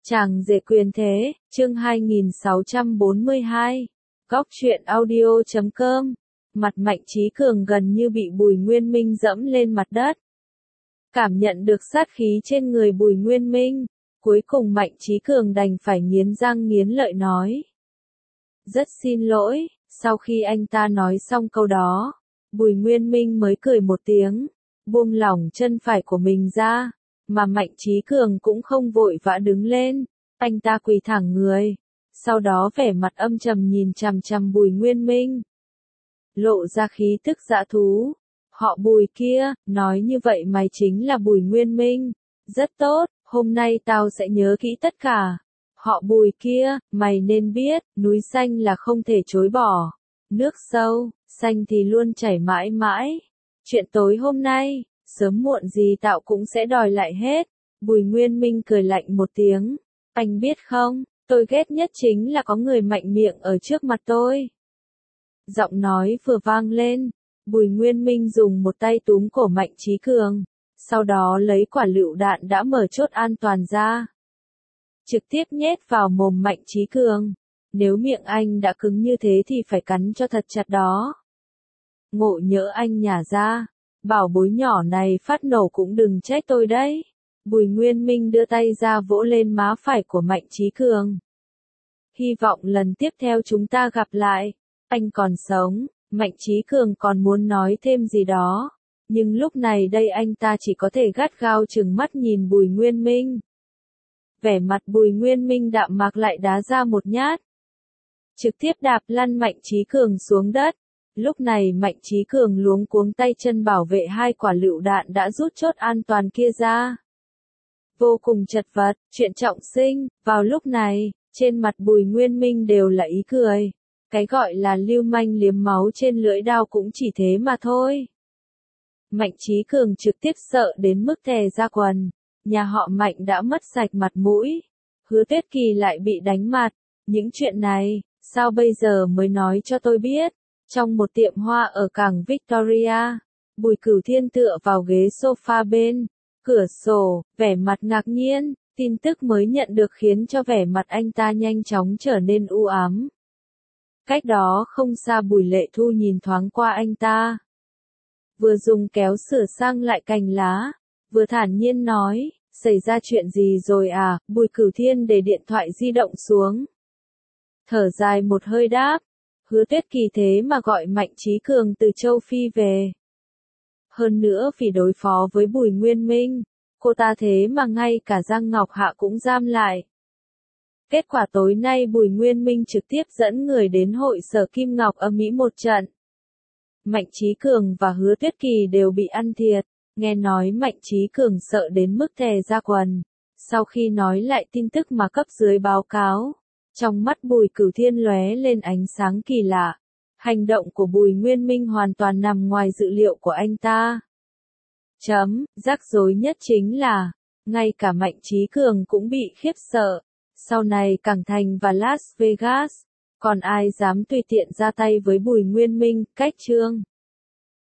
Chàng rể quyền thế, chương 2642. Góc truyện audio.com. Mặt Mạnh Chí Cường gần như bị Bùi Nguyên Minh dẫm lên mặt đất. Cảm nhận được sát khí trên người Bùi Nguyên Minh, cuối cùng Mạnh Chí Cường đành phải nghiến răng nghiến lợi nói. Rất xin lỗi, sau khi anh ta nói xong câu đó, Bùi Nguyên Minh mới cười một tiếng, buông lỏng chân phải của mình ra. Mà Mạnh Chí Cường cũng không vội vã đứng lên, anh ta quỳ thẳng người, sau đó vẻ mặt âm trầm nhìn chằm chằm Bùi Nguyên Minh. Lộ ra khí tức dã thú. Họ Bùi kia, nói như vậy mày chính là Bùi Nguyên Minh. Rất tốt, hôm nay tao sẽ nhớ kỹ tất cả. Họ Bùi kia, mày nên biết, núi xanh là không thể chối bỏ. Nước sâu, xanh thì luôn chảy mãi mãi. Chuyện tối hôm nay, sớm muộn gì tao cũng sẽ đòi lại hết. Bùi Nguyên Minh cười lạnh một tiếng. Anh biết không, tôi ghét nhất chính là có người mạnh miệng ở trước mặt tôi. Giọng nói vừa vang lên, Bùi Nguyên Minh dùng một tay túm cổ Mạnh Chí Cường, sau đó lấy quả lựu đạn đã mở chốt an toàn ra. Trực tiếp nhét vào mồm Mạnh Chí Cường. Nếu miệng anh đã cứng như thế thì phải cắn cho thật chặt đó. Ngộ nhỡ anh nhả ra, bảo bối nhỏ này phát nổ cũng đừng trách tôi đấy. Bùi Nguyên Minh đưa tay ra vỗ lên má phải của Mạnh Chí Cường. Hy vọng lần tiếp theo chúng ta gặp lại. Anh còn sống. Mạnh Chí Cường còn muốn nói thêm gì đó. Nhưng lúc này đây anh ta chỉ có thể gắt gao trừng mắt nhìn Bùi Nguyên Minh. Vẻ mặt Bùi Nguyên Minh đạm mạc lại đá ra một nhát. Trực tiếp đạp lăn Mạnh Chí Cường xuống đất. Lúc này Mạnh Chí Cường luống cuống tay chân bảo vệ hai quả lựu đạn đã rút chốt an toàn kia ra. Vô cùng chật vật, chuyện trọng sinh. Vào lúc này, trên mặt Bùi Nguyên Minh đều là ý cười. Cái gọi là lưu manh liếm máu trên lưỡi dao cũng chỉ thế mà thôi. Mạnh Chí Cường trực tiếp sợ đến mức thè ra quần. Nhà họ Mạnh đã mất sạch mặt mũi. Hứa Tuyết Kỳ lại bị đánh mặt. Những chuyện này, sao bây giờ mới nói cho tôi biết? Trong một tiệm hoa ở cảng Victoria, Bùi Cửu Thiên tựa vào ghế sofa bên cửa sổ, vẻ mặt ngạc nhiên. Tin tức mới nhận được khiến cho vẻ mặt anh ta nhanh chóng trở nên u ám. Cách đó không xa Bùi Lệ Thu nhìn thoáng qua anh ta. Vừa dùng kéo sửa sang lại cành lá, vừa thản nhiên nói, xảy ra chuyện gì rồi à? Bùi Cửu Thiên để điện thoại di động xuống. Thở dài một hơi đáp, Hứa Tuyết Kỳ thế mà gọi Mạnh Chí Cường từ châu Phi về. Hơn nữa vì đối phó với Bùi Nguyên Minh, cô ta thế mà ngay cả Giang Ngọc Hạ cũng giam lại. Kết quả tối nay Bùi Nguyên Minh trực tiếp dẫn người đến hội sở Kim Ngọc ở Mỹ một trận. Mạnh Chí Cường và Hứa Tuyết Kỳ đều bị ăn thiệt, nghe nói Mạnh Chí Cường sợ đến mức thè ra quần. Sau khi nói lại tin tức mà cấp dưới báo cáo, trong mắt Bùi Cửu Thiên lóe lên ánh sáng kỳ lạ. Hành động của Bùi Nguyên Minh hoàn toàn nằm ngoài dự liệu của anh ta. Rắc rối nhất chính là, ngay cả Mạnh Chí Cường cũng bị khiếp sợ. Sau này Cảng Thành và Las Vegas, còn ai dám tùy tiện ra tay với Bùi Nguyên Minh? Cách chương